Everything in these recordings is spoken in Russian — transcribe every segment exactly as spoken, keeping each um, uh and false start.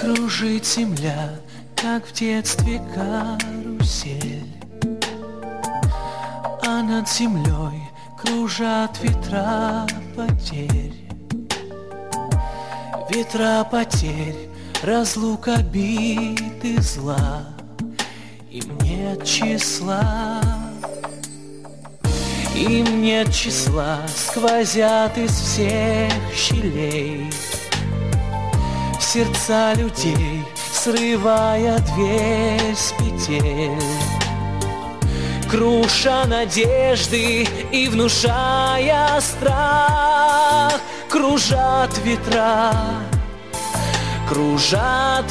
Кружит земля, как в детстве карусель, а над землей кружат ветра потерь. Ветра потерь, разлук, обид и зла, им нет числа. Им нет числа, сквозят из всех щелей в сердца людей, срывая дверь с петель, круша надежды и внушая страх. Кружат ветра, кружат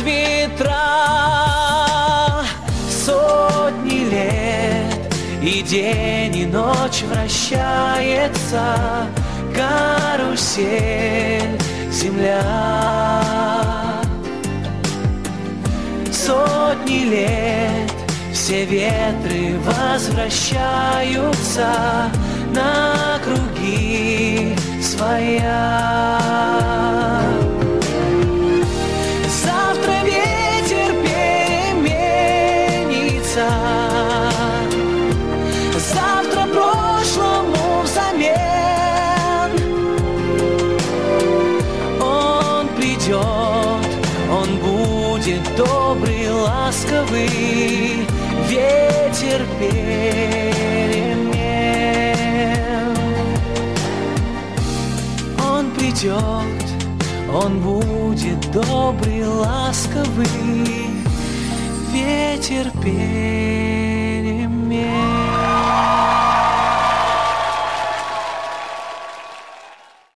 ветра сотни лет, и день, и ночь вращается карусель земля. Сотни лет все ветры возвращаются на круги своя. Завтра ветер переменится, завтра прошлому взамен. Он придет, он будет добрый, ласковый, ветер перемен. Он придет, он будет добрый, ласковый, ветер перемен.